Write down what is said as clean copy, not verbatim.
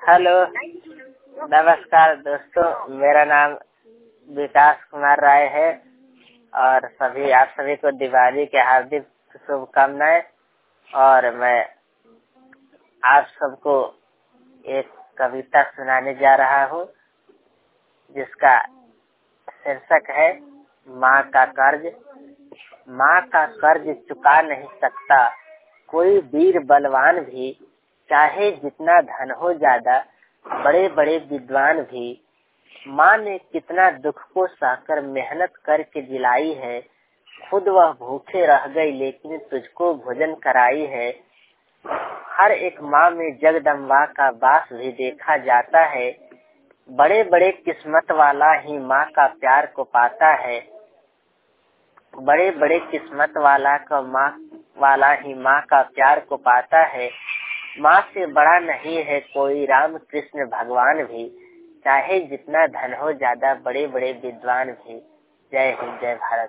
Hello, नमस्कार दोस्तों। मेरा नाम विकास कुमार राय है और आप सभी को दिवाली के हार्दिक शुभकामनाएं। और मैं आप सबको एक कविता सुनाने जा रहा हूँ जिसका शीर्षक है माँ का कर्ज। माँ का कर्ज चुका नहीं सकता कोई वीर बलवान भी, चाहे जितना धन हो ज्यादा बड़े बड़े विद्वान भी। माँ ने कितना दुख को सहकर मेहनत करके दिलाई है, खुद वह भूखे रह गई लेकिन तुझको भोजन कराई है। हर एक माँ में जगदम्बा का वास भी देखा जाता है, बड़े बड़े किस्मत वाला ही माँ का प्यार को पाता है। बड़े बड़े किस्मत वाला ही माँ का प्यार को पाता है। माँ से बड़ा नहीं है कोई राम कृष्ण भगवान भी, चाहे जितना धन हो ज्यादा बड़े बड़े विद्वान भी। जय हिंद, जय भारत।